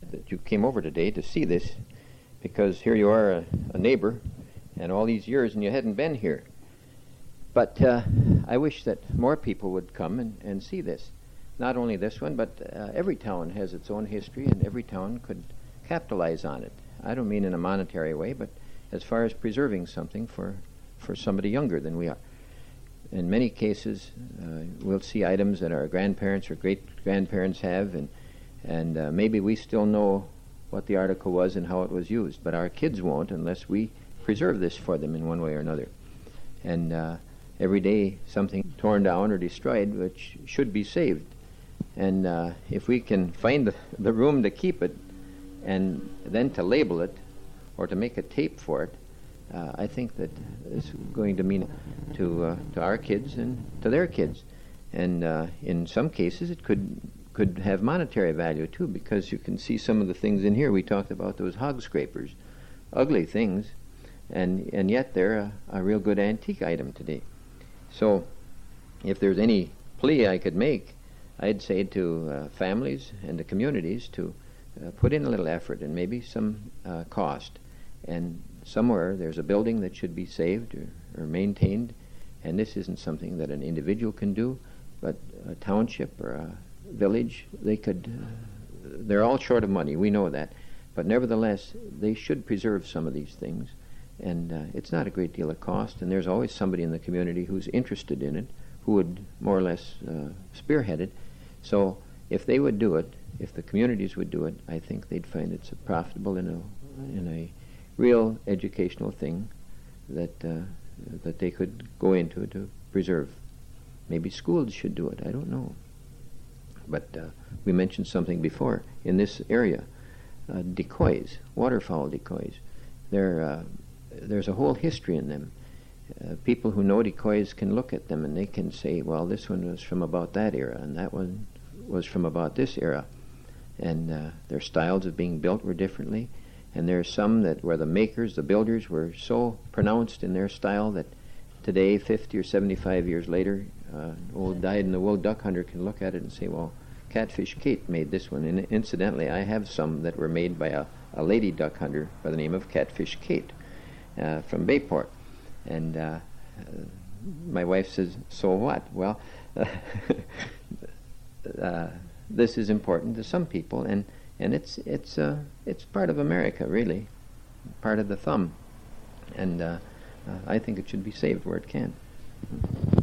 glad that you came over today to see this, because here you are, a neighbor, and all these years, and you hadn't been here. But I wish that more people would come and see this. Not only this one, but every town has its own history, and every town could capitalize on it. I don't mean in a monetary way, but as far as preserving something for somebody younger than we are. In many cases, we'll see items that our grandparents or great-grandparents have, and maybe we still know what the article was and how it was used, but our kids won't unless we preserve this for them in one way or another. And every day something torn down or destroyed which should be saved. And if we can find the room to keep it and then to label it or to make a tape for it, I think that it's going to mean to our kids and to their kids. And in some cases it could have monetary value too, because you can see some of the things in here. We talked about those hog scrapers, ugly things, and yet they're a real good antique item today. So if there's any plea I could make, I'd say to families and to communities to put in a little effort and maybe some cost. And somewhere there's a building that should be saved or maintained, and this isn't something that an individual can do, but a township or a village, they could, they're all short of money, we know that, but nevertheless they should preserve some of these things. And it's not a great deal of cost, and there's always somebody in the community who's interested in it, who would more or less spearhead it. So if they would do it, if the communities would do it, I think they'd find it's a profitable in a real educational thing that they could go into to preserve. Maybe schools should do it, I don't know. But we mentioned something before in this area, decoys, waterfowl decoys. There's a whole history in them. People who know decoys can look at them and they can say, well, this one was from about that era and that one was from about this era. And their styles of being built were differently. And there are some that where the makers, the builders, were so pronounced in their style that today, 50 or 75 years later, old dyed-in-the-wool duck hunter can look at it and say, well, Catfish Kate made this one. And incidentally, I have some that were made by a lady duck hunter by the name of Catfish Kate from Bayport. And my wife says, so what? Well, this is important to some people, and it's part of America, really, part of the thumb. And I think it should be saved where it can.